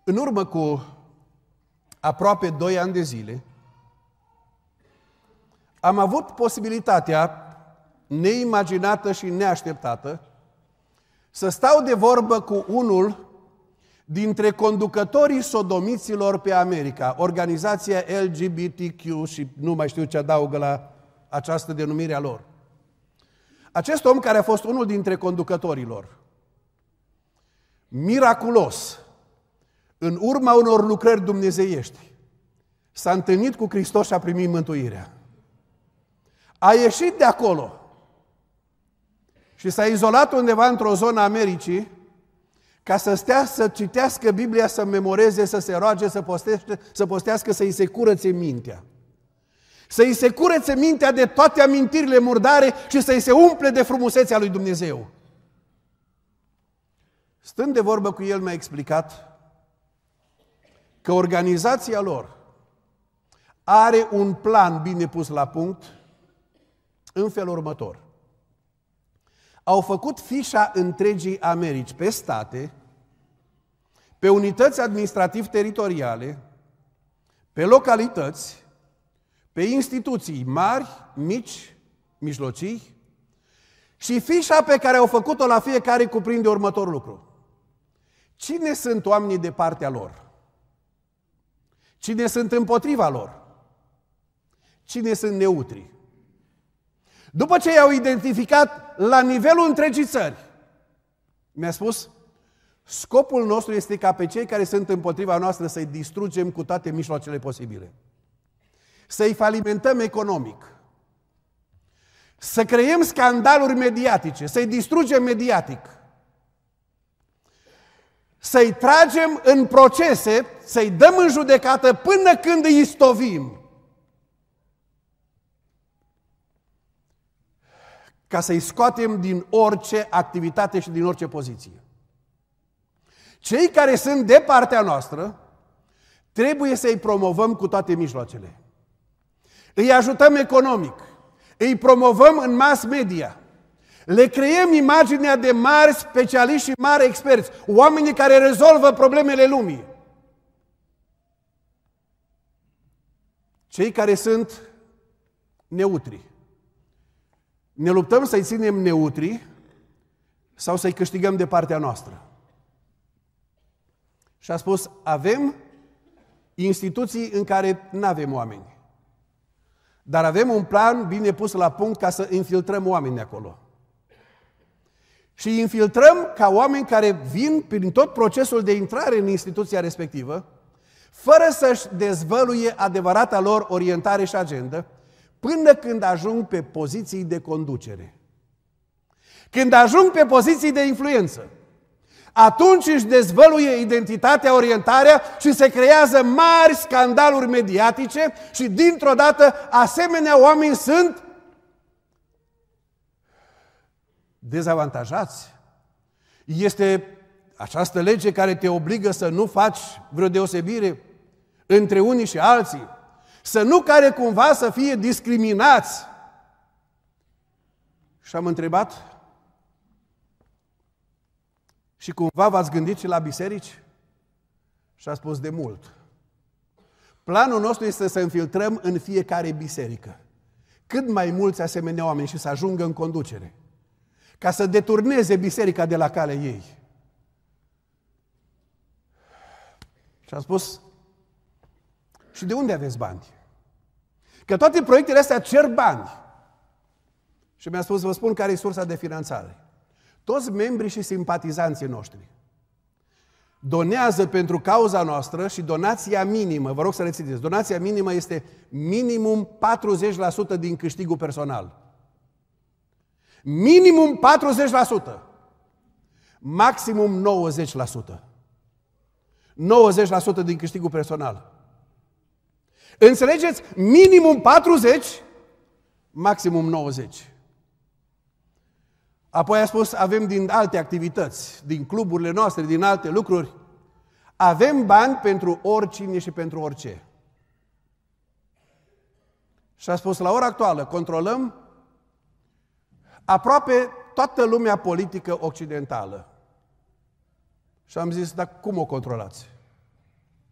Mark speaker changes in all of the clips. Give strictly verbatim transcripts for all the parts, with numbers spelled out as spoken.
Speaker 1: În urmă cu aproape doi ani de zile, am avut posibilitatea neimaginată și neașteptată să stau de vorbă cu unul dintre conducătorii sodomiților pe America, organizația L G B T Q și nu mai știu ce adaugă la această denumire a lor. Acest om, care a fost unul dintre conducătorilor, miraculos, în urma unor lucrări dumnezeiești, s-a întâlnit cu Hristos și a primit mântuirea. A ieșit de acolo și s-a izolat undeva într-o zonă a Americii ca să stea să citească Biblia, să memoreze, să se roage, să postească, să postească, să-i se curățe mintea. Să-i se curățe mintea de toate amintirile murdare și să-i se umple de frumusețea lui Dumnezeu. Stând de vorbă cu el, mi-a explicat că organizația lor are un plan bine pus la punct în felul următor. Au făcut fișa întregii Americi pe state, pe unități administrativ-teritoriale, pe localități, pe instituții mari, mici, mijlocii, și fișa pe care au făcut-o la fiecare cuprinde următorul lucru. Cine sunt oamenii de partea lor? Cine sunt împotriva lor? Cine sunt neutri? După ce i-au identificat la nivelul întregii țări, mi-a spus, scopul nostru este ca pe cei care sunt împotriva noastră să-i distrugem cu toate mijloacele posibile. Să-i falimentăm economic. Să creăm scandaluri mediatice, să-i distrugem mediatic. Să-i tragem în procese, să-i dăm în judecată până când îi istovim. Ca să-i scoatem din orice activitate și din orice poziție. Cei care sunt de partea noastră, trebuie să-i promovăm cu toate mijloacele. Îi ajutăm economic, îi promovăm în mass media, le creăm imaginea de mari specialiști și mari experți, oamenii care rezolvă problemele lumii. Cei care sunt neutri, ne luptăm să-i ținem neutri sau să-i câștigăm de partea noastră. Și a spus, avem instituții în care nu avem oameni. Dar avem un plan bine pus la punct ca să infiltrăm oameni acolo. Și infiltrăm ca oameni care vin prin tot procesul de intrare în instituția respectivă, fără să-și dezvăluie adevărata lor orientare și agendă, până când ajung pe poziții de conducere. Când ajung pe poziții de influență, atunci își dezvăluie identitatea, orientarea și se creează mari scandaluri mediatice și dintr-o dată asemenea oameni sunt dezavantajați. Este această lege care te obligă să nu faci vreo deosebire între unii și alții, să nu care cumva să fie discriminați. Și am întrebat, și cumva v-ați gândit și la biserici? Și a spus, de mult. Planul nostru este să infiltrăm în fiecare biserică cât mai mulți asemenea oameni și să ajungă în conducere, ca să deturneze biserica de la calea ei. Și a spus, și de unde aveți bani? Că toate proiectele astea cer bani. Și mi-a spus, vă spun care e sursa de finanțare. Toți membrii și simpatizanții noștri donează pentru cauza noastră și donația minimă, vă rog să rețineți, donația minimă este minimum patruzeci la sută din câștigul personal. Minimum patruzeci la sută. Maximum nouăzeci la sută. nouăzeci la sută din câștigul personal. Înțelegeți? Minimum patruzeci, maximum nouăzeci. Apoi a spus, avem din alte activități, din cluburile noastre, din alte lucruri. Avem bani pentru oricine și pentru orice. Și a spus, la ora actuală, controlăm aproape toată lumea politică occidentală. Și am zis, dar cum o controlați?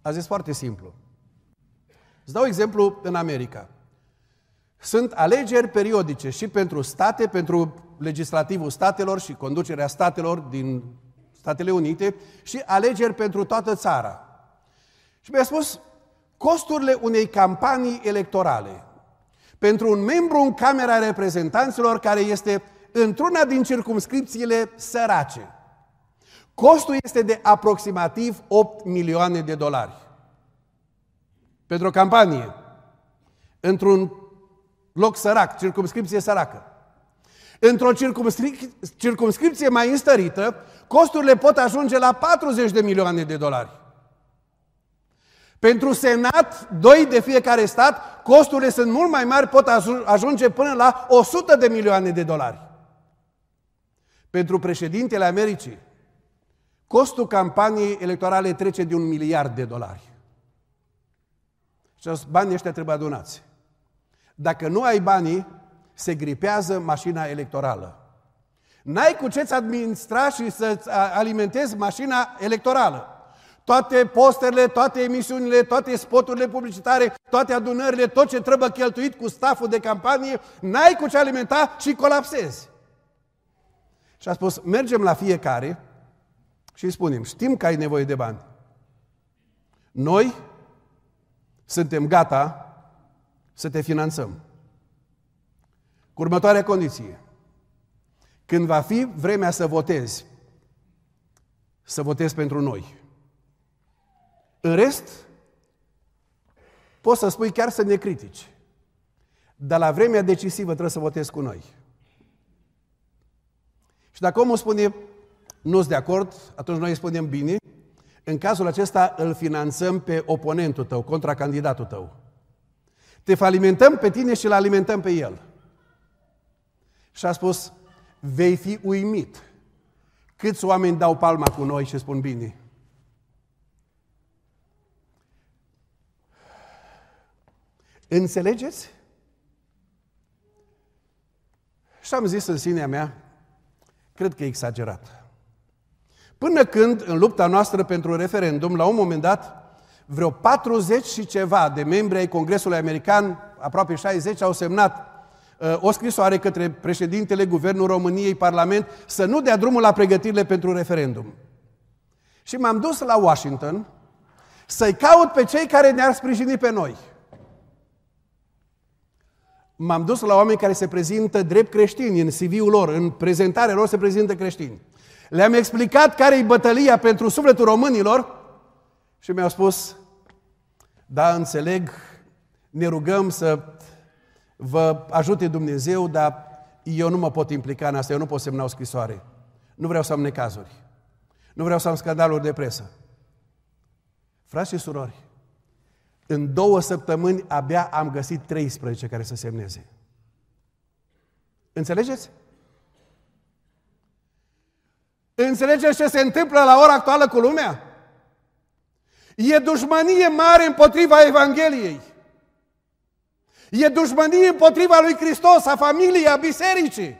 Speaker 1: A zis foarte simplu. Îți dau exemplu în America. Sunt alegeri periodice și pentru state, pentru legislativul statelor și conducerea statelor din Statele Unite și alegeri pentru toată țara. Și mi-a spus, costurile unei campanii electorale pentru un membru în Camera Reprezentanților care este într-una din circumscripțiile sărace, costul este de aproximativ opt milioane de dolari. Pentru o campanie, într-un loc sărac, circumscripție săracă. Într-o circumscrip- circumscripție mai înstărită, costurile pot ajunge la patruzeci de milioane de dolari. Pentru Senat, doi de fiecare stat, costurile sunt mult mai mari, pot ajunge până la o sută de milioane de dolari. Pentru președintele Americii, costul campaniei electorale trece de un miliard de dolari. Și banii ăștia trebuie adunați. Dacă nu ai banii, se gripează mașina electorală. N-ai cu ce-ți administra și să-ți alimentezi mașina electorală. Toate posterele, toate emisiunile, toate spoturile publicitare, toate adunările, tot ce trebuie cheltuit cu staful de campanie, n-ai cu ce alimenta și colapsezi. Și a spus, mergem la fiecare și îi spunem, știm că ai nevoie de bani. Noi suntem gata să te finanțăm. Cu următoarea condiție. Când va fi vremea să votezi, să votezi pentru noi. În rest, poți să spui chiar să ne critici. Dar la vremea decisivă trebuie să votezi cu noi. Și dacă omul spune, nu-s de acord, atunci noi îi spunem bine, în cazul acesta îl finanțăm pe oponentul tău, contracandidatul tău. Te falimentăm pe tine și îl alimentăm pe el. Și a spus, vei fi uimit câți oameni dau palma cu noi și spun bine. Înțelegeți? Și am zis în sinea mea, cred că e exagerat. Până când, în lupta noastră pentru referendum, la un moment dat, vreo patruzeci și ceva de membri ai Congresului American, aproape șaizeci, au semnat uh, o scrisoare către președintele Guvernul României, Parlament, să nu dea drumul la pregătirile pentru referendum. Și m-am dus la Washington să-i caut pe cei care ne-ar sprijini pe noi. M-am dus la oameni care se prezintă drept creștini în C V-ul lor, în prezentarea lor se prezintă creștini. Le-am explicat care-i bătălia pentru sufletul românilor și mi-au spus, da, înțeleg, ne rugăm să vă ajute Dumnezeu, dar eu nu mă pot implica în asta, eu nu pot semna o scrisoare. Nu vreau să am necazuri. Nu vreau să am scandaluri de presă. Frați și surori, în două săptămâni abia am găsit treisprezece care să semneze. Înțelegeți? Înțelegeți ce se întâmplă la ora actuală cu lumea? E dușmănie mare împotriva Evangheliei. E dușmănie împotriva lui Hristos, a familiei, a bisericii.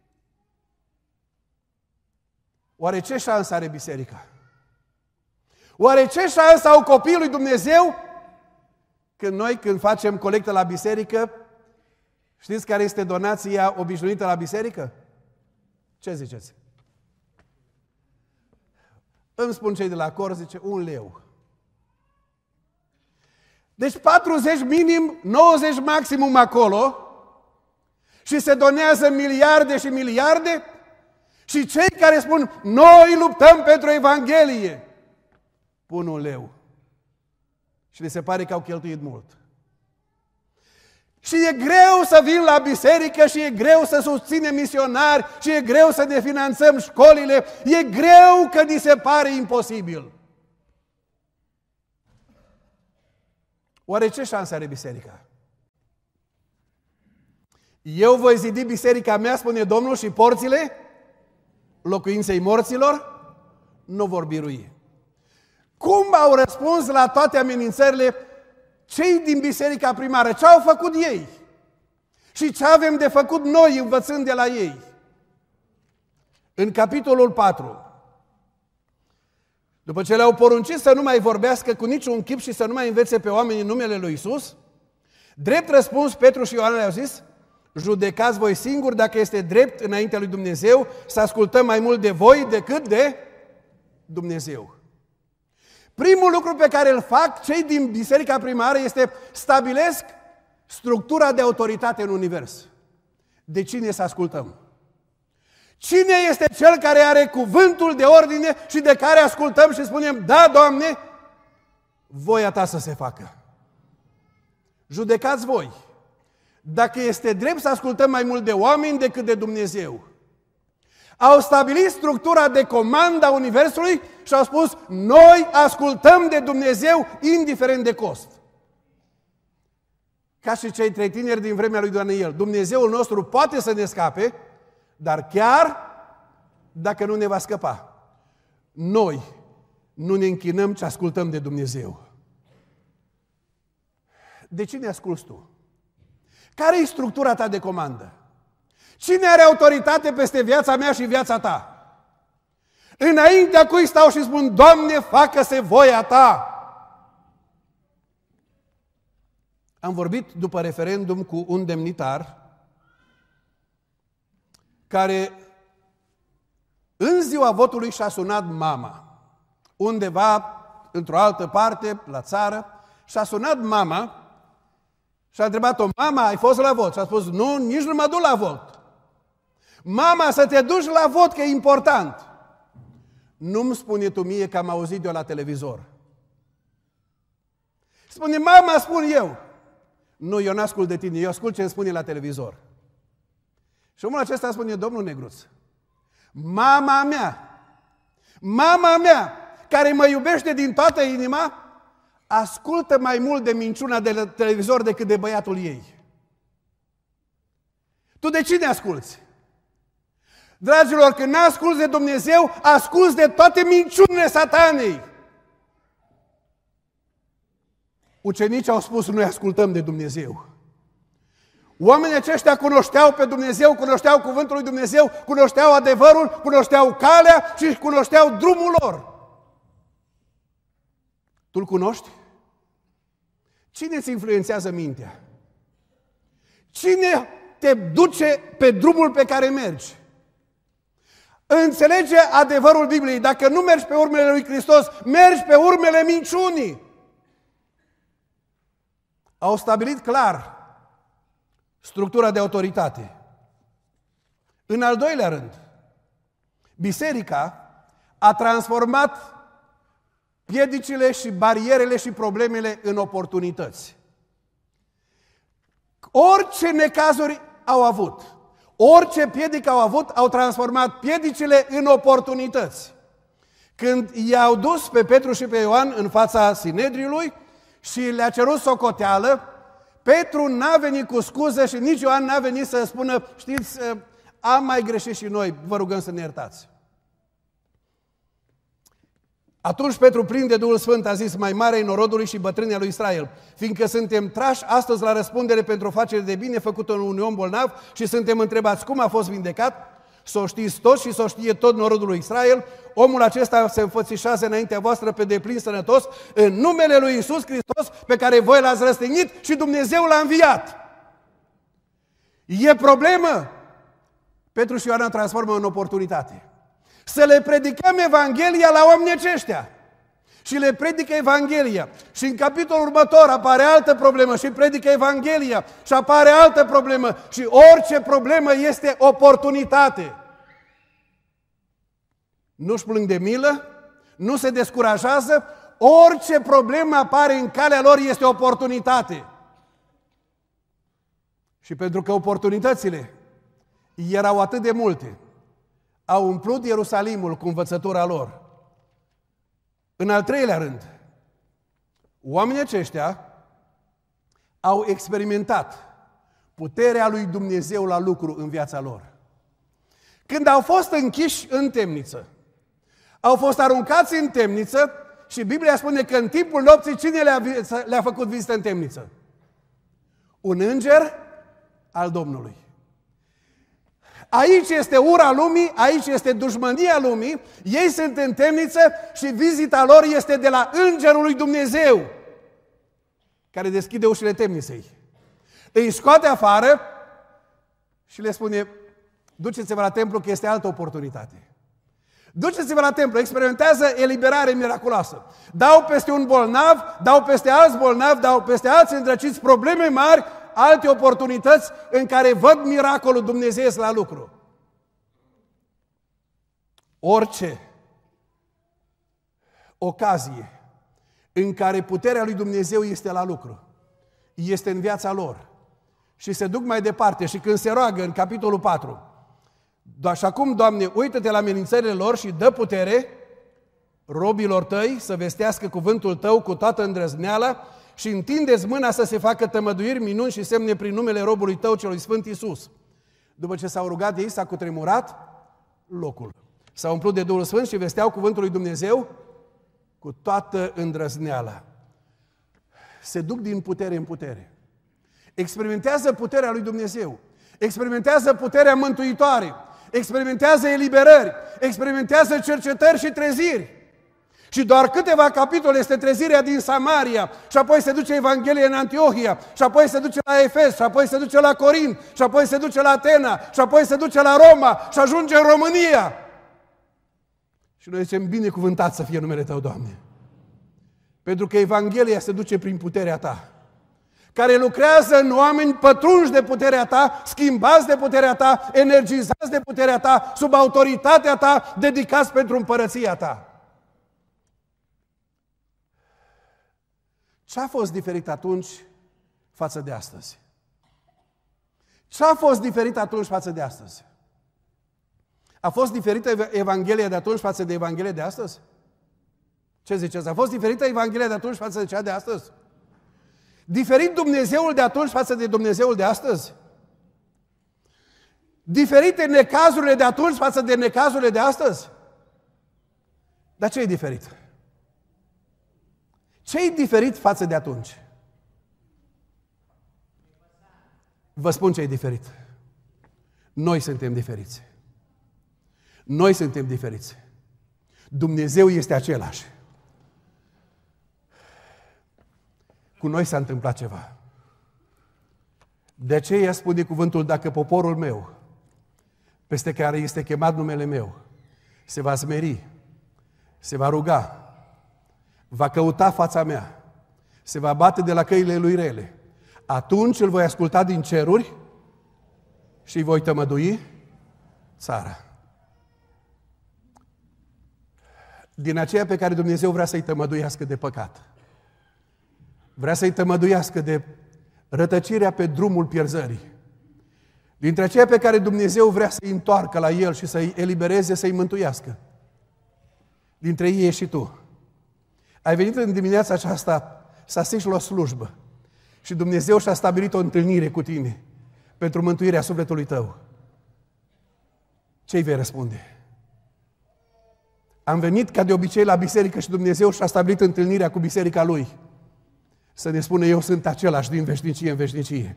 Speaker 1: Oare ce șansă are biserica? Oare ce șansă au copiii lui Dumnezeu când noi, când facem colectă la biserică, știți care este donația obișnuită la biserică? Ce ziceți? Îmi spun cei de la cor, zice, un leu. Deci patruzeci minim, nouăzeci maximum acolo și se donează miliarde și miliarde și cei care spun, noi luptăm pentru Evanghelie, pun un leu. Și le se pare că au cheltuit mult. Și e greu să vin la biserică și e greu să susținem misionari și e greu să ne finanțăm școlile. E greu că ni se pare imposibil. Oare ce șanse are biserica? Eu voi zidi biserica mea, spune Domnul, și porțile locuinței morților nu vor birui. Cum au răspuns la toate amenințările cei din biserica primară? Ce au făcut ei? Și ce avem de făcut noi învățând de la ei? În capitolul patru, După ce le-au poruncit să nu mai vorbească cu niciun chip și să nu mai învețe pe oameni în numele lui Iisus, drept răspuns, Petru și Ioan le-au zis: judecați voi singuri dacă este drept înaintea lui Dumnezeu să ascultăm mai mult de voi decât de Dumnezeu. Primul lucru pe care îl fac cei din biserica primară este stabilesc structura de autoritate în univers. De cine să ascultăm? Cine este cel care are cuvântul de ordine și de care ascultăm și spunem: da, Doamne, voia Ta să se facă. Judecați voi dacă este drept să ascultăm mai mult de oameni decât de Dumnezeu. Au stabilit structura de comandă a universului și au spus: noi ascultăm de Dumnezeu indiferent de cost. Ca și cei trei tineri din vremea lui Daniel. Dumnezeul nostru poate să ne scape, dar chiar dacă nu ne va scăpa, noi nu ne închinăm, ci ascultăm de Dumnezeu. De cine asculți tu? Care e structura ta de comandă? Cine are autoritate peste viața mea și viața ta? Înaintea cui stau și spun: Doamne, facă-se voia Ta? Am vorbit după referendum cu un demnitar care în ziua votului și-a sunat mama. Undeva, într-o altă parte, la țară, și-a sunat mama și a întrebat-o: mama, ai fost la vot? Și a spus: nu, nici nu mă duc la vot. Mama, să te duci la vot, că e important. Nu-mi spune tu mie că am auzit eu la televizor. Spune: mama, spun eu. Nu, eu n-ascult de tine, eu ascult ce îmi spune la televizor. Și omul acesta spune: domnul Negruț, mama mea, mama mea, care mă iubește din toată inima, ascultă mai mult de minciuna de la televizor decât de băiatul ei. Tu de cine asculți? Dragilor, când n-asculți de Dumnezeu, asculți de toate minciunile satanei. Ucenicii au spus: noi ascultăm de Dumnezeu. Oamenii aceștia cunoșteau pe Dumnezeu, cunoșteau cuvântul lui Dumnezeu, cunoșteau adevărul, cunoșteau calea și cunoșteau drumul lor. Tu-l cunoști? Cine îți influențează mintea? Cine te duce pe drumul pe care mergi? Înțelege adevărul Bibliei. Dacă nu mergi pe urmele lui Hristos, mergi pe urmele minciunii. Au stabilit clar structura de autoritate. În al doilea rând, biserica a transformat piedicile și barierele și problemele în oportunități. Orice necazuri au avut, orice piedică au avut, au transformat piedicile în oportunități. Când i-au dus pe Petru și pe Ioan în fața Sinedriului și le-a cerut socoteală, Petru n-a venit cu scuză și nici Ioan n-a venit să spună: știți, am mai greșit și noi, vă rugăm să ne iertați. Atunci Petru, plin de Duhul Sfânt, a zis: mai mare e norodului și bătrânii lui Israel, fiindcă suntem trași astăzi la răspundere pentru o facere de bine făcută în unui om bolnav și suntem întrebați cum a fost vindecat, să o știți toți și să o știe tot norodul lui Israel, omul acesta se înfățișează înaintea voastră pe deplin sănătos, în numele lui Iisus Hristos, pe care voi l-ați răstignit și Dumnezeu l-a înviat. E problemă? Petru și Ioan transformă în oportunitate. Să le predicăm Evanghelia la oamenii aceștia. Și le predică Evanghelia. Și în capitolul următor apare altă problemă și predică Evanghelia. Și apare altă problemă. Și orice problemă este oportunitate. Nu-și plâng de milă, nu se descurajează. Orice problemă apare în calea lor este oportunitate. Și pentru că oportunitățile erau atât de multe, au umplut Ierusalimul cu învățătura lor. În al treilea rând, oamenii aceștia au experimentat puterea lui Dumnezeu la lucru în viața lor. Când au fost închiși în temniță, au fost aruncați în temniță și Biblia spune că în timpul nopții cine le-a, le-a făcut vizită în temniță? Un înger al Domnului. Aici este ura lumii, aici este dușmânia lumii, ei sunt în temniță și vizita lor este de la Îngerul lui Dumnezeu, care deschide ușile temniței. Îi scoate afară și le spune, duceți-vă la templu că este altă oportunitate. Duceți-vă la templu, experimentează eliberare miraculoasă. Dau peste un bolnav, dau peste alți bolnavi, dau peste alți îndrăciți probleme mari, alte oportunități în care văd miracolul Dumnezeu la lucru. Orice ocazie în care puterea lui Dumnezeu este la lucru, este în viața lor. Și se duc mai departe și când se roagă în capitolul patru, și acum, Doamne, uită-te la amenințările lor și dă putere robilor tăi să vestească cuvântul tău cu toată îndrăzneala și întindeți mâna să se facă tămăduiri, minuni și semne prin numele robului tău celui Sfânt Iisus. După ce s-au rugat ei, s-a cutremurat locul. S-au umplut de Duhul Sfânt și vesteau cuvântul lui Dumnezeu cu toată îndrăzneala. Se duc din putere în putere. Experimentează puterea lui Dumnezeu. Experimentează puterea mântuitoare. Experimentează eliberări. Experimentează cercetări și treziri. Și doar câteva capitole este trezirea din Samaria, și apoi se duce Evanghelia în Antiohia, și apoi se duce la Efes, și apoi se duce la Corint, și apoi se duce la Atena, și apoi se duce la Roma și ajunge în România. Și noi zicem, binecuvântat să fie numele Tău, Doamne. Pentru că Evanghelia se duce prin puterea Ta, care lucrează în oameni pătrunși de puterea Ta, schimbați de puterea Ta, energizați de puterea Ta, sub autoritatea Ta, dedicați pentru împărăția Ta. Ce a fost diferit atunci față de astăzi? Ce a fost diferit atunci față de astăzi? A fost diferită Evanghelia de atunci față de Evanghelia de astăzi? Ce ziceți? A fost diferită Evanghelia de atunci față de cea de astăzi? Diferit Dumnezeul de atunci față de Dumnezeul de astăzi? Diferite necazurile de atunci față de necazurile de astăzi? Dar ce e diferit? Ce e diferit față de atunci? Vă spun ce e diferit. Noi suntem diferiți. Noi suntem diferiți. Dumnezeu este același. Cu noi s-a întâmplat ceva. De aceea spune cuvântul, dacă poporul meu, peste care este chemat numele meu, se va smeri, se va ruga, va căuta fața mea, se va bate de la căile lui rele, atunci îl voi asculta din ceruri și îi voi tămădui țara. Din aceea pe care Dumnezeu vrea să-i tămăduiască de păcat. Vrea să-i tămăduiască de rătăcirea pe drumul pierzării. Dintre aceia pe care Dumnezeu vrea să-i întoarcă la El și să-i elibereze, să-i mântuiască. Dintre ei ești și tu. Ai venit în dimineața aceasta să asiști la slujbă și Dumnezeu și-a stabilit o întâlnire cu tine pentru mântuirea sufletului tău. Ce-i vei răspunde? Am venit ca de obicei la biserică și Dumnezeu și-a stabilit întâlnirea cu biserica Lui. Să ne spună, eu sunt același din veșnicie în veșnicie.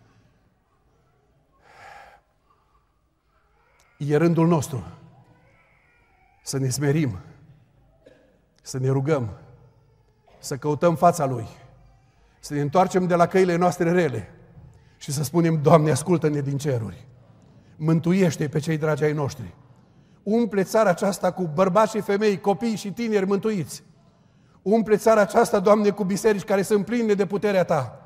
Speaker 1: E rândul nostru să ne smerim, să ne rugăm, să căutăm fața Lui, să ne întoarcem de la căile noastre rele și să spunem, Doamne, ascultă-ne din ceruri, mântuiește pe cei dragi ai noștri, umple țara aceasta cu bărbați și femei, copii și tineri mântuiți, umple țara aceasta, Doamne, cu biserici care sunt pline de puterea Ta.